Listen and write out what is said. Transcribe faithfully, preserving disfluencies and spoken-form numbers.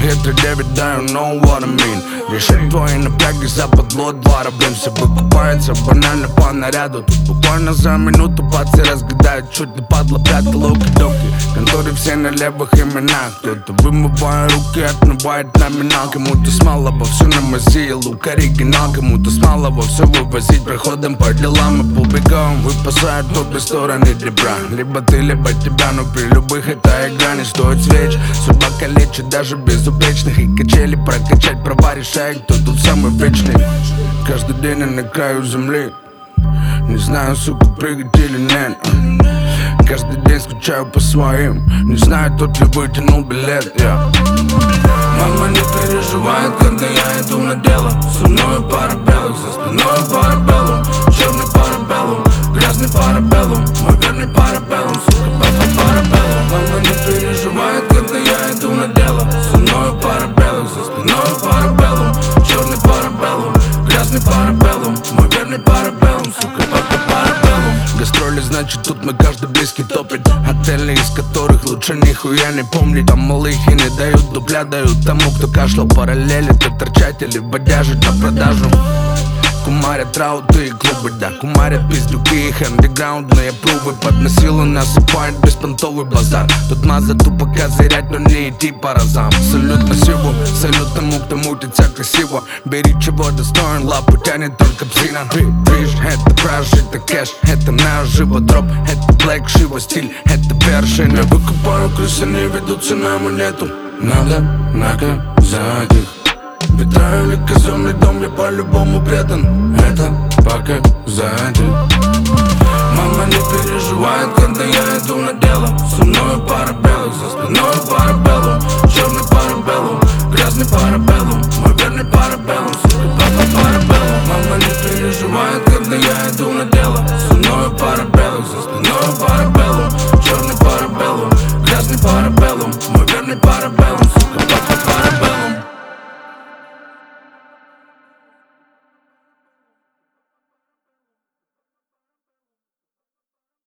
хитрый Дэвид, да, you know what I mean. Решать твои напряги за подло два рублем. Все выкупается банально по наряду. Тут буквально за минуту пацы разгадают. Чуть не падла пятка, локи-доки. Конторы все на левых именах. Кто-то вымывая руки, отмывает номинал. Кому-то с малого все намазил, лук оригинал. Кому-то с малого все вывозить проходом по делам и по бегам. Выпасают по обе стороны ребра. Либо ты, либо тебя, но при любых эта игра не стоит свеч. Судьба калечит даже безупречных. И качели прокачать права решает, кто тут самый вечный. Каждый день я на краю земли. Не знаю, сука, прыгать или нет. Каждый день скучаю по своим. Не знаю, тот ли вытянул билет, yeah. Мама не переживает, когда я иду на дело. Со мной пара белых, за спиной парабеллум. Черный парабеллум, грязный парабеллум. Мой верный парабеллум, сука, папа парабеллум. Мама не переживает, когда я иду на дело. Со мной пара белых, за спиной парабеллум. Черный парабеллум, грязный парабеллум. Мой верный парабеллум, сука, папа парабеллум. Гастроли, значит, тут мы каждый близкий топит. Отели, из которых лучше нихуя не помнить. Там малых и не дают дупля, дают тому, кто кашлял параллели. Ты торчать или бодяжить на продажу. Кумарят рауты и клубы, да, кумарят пиздюки, их андеграундные прувы. Подносило насыпает беспонтовый базар. Тут маза тупо козырять, но не идти по разам. Салют на силу, салют тому, кто мутится красиво. Бери чего достоин, лапу тянет только псина. Бридж, это праж, это кэш, это наживо. Дроп, это блэк, шиво, стиль, это вершина. Выкупаю крысы, не ведутся на монету. Надо наказать их. Ветра или казенный дом, я по-любому предан. Это показатель. Мама не переживает, когда я иду на дело. Со мной пара белых, за спиной парабеллум. Черный парабеллум, грязный парабеллум. Мой верный парабеллум, сука, папа парабеллум. Мама не переживает, когда я иду на дело. Со мной парабеллум.